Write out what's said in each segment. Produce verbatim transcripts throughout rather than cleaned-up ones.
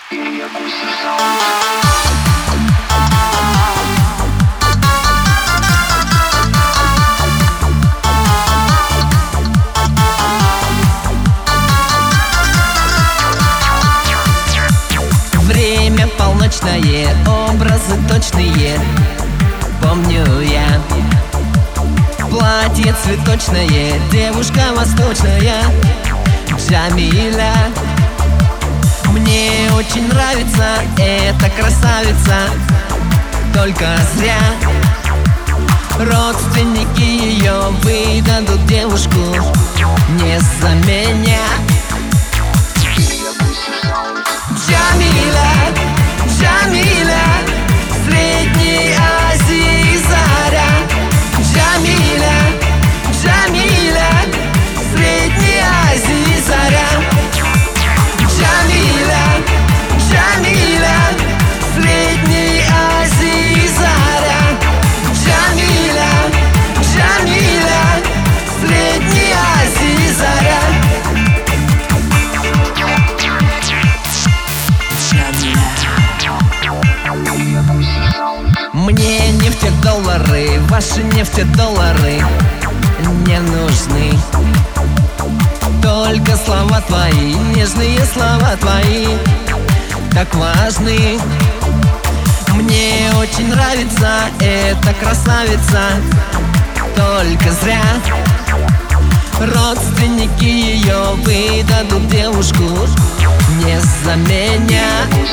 Время полночное, образы точные, помню я. Платье цветочное, девушка восточная, Джамиля. Мне очень нравится эта красавица, только зря родственники ее выдадут девушку не за меня. Джамиля, Джамиля, Средней Азии заря. Джамиля, Джамиля, Средней Азии заря. Джамиля, Джамиля, Средней Азии заря. Джамиля, Джамиля, Средней Азии заря. Мне нефтедоллары, ваши нефтедоллары не нужны. Только слова твои, нежные слова твои, так важны. Мне очень нравится эта красавица, только зря родственники ее выдадут девушку не за меня.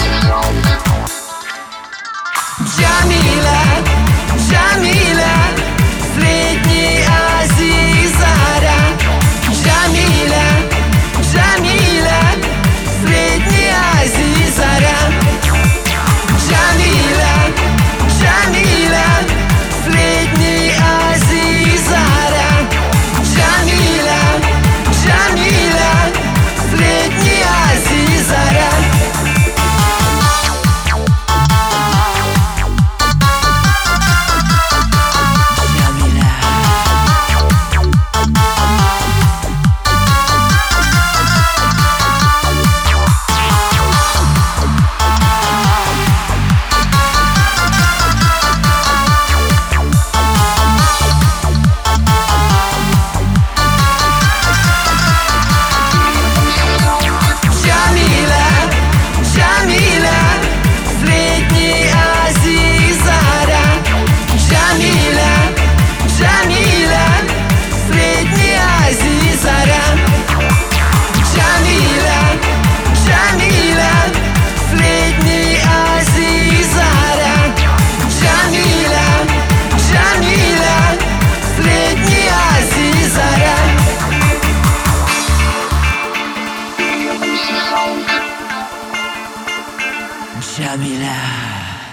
Джамиля, Джамиля, Средней Азии заря. Джамиля, Джамиля, Средней Азии заря. Джамиля, Джамиля, Средней Азии заря. Джамиля, Джамиля, Средней Азии заря. Джамиля.